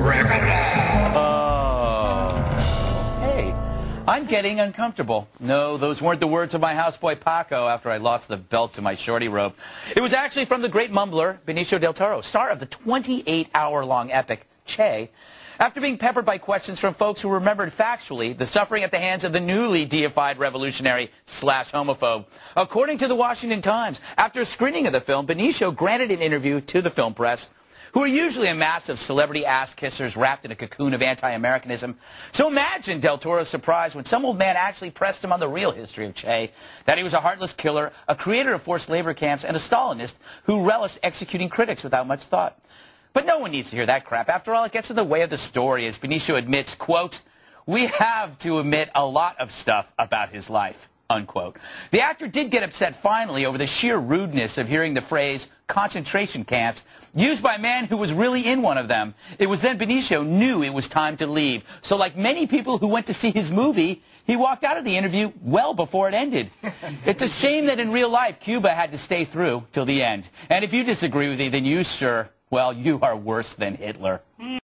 Oh. Hey, I'm getting uncomfortable. No, those weren't the words of my houseboy Paco after I lost the belt to my shorty rope. It was actually from the great mumbler, Benicio del Toro, star of the 28-hour-long epic, Che. After being peppered by questions from folks who remembered factually the suffering at the hands of the newly deified revolutionary/homophobe. According to the Washington Times, after a screening of the film, Benicio granted an interview to the film press, who are usually a mass of celebrity ass-kissers wrapped in a cocoon of anti-Americanism. So imagine Del Toro's surprise when some old man actually pressed him on the real history of Che, that he was a heartless killer, a creator of forced labor camps, and a Stalinist who relished executing critics without much thought. But no one needs to hear that crap. After all, it gets in the way of the story, as Benicio admits, quote, "We have to admit a lot of stuff about his life," unquote. The actor did get upset finally over the sheer rudeness of hearing the phrase concentration camps used by a man who was really in one of them. It was then Benicio knew it was time to leave. So like many people who went to see his movie, he walked out of the interview well before it ended. It's a shame that in real life, Cuba had to stay through till the end. And if you disagree with me, then you, sir, well, you are worse than Hitler.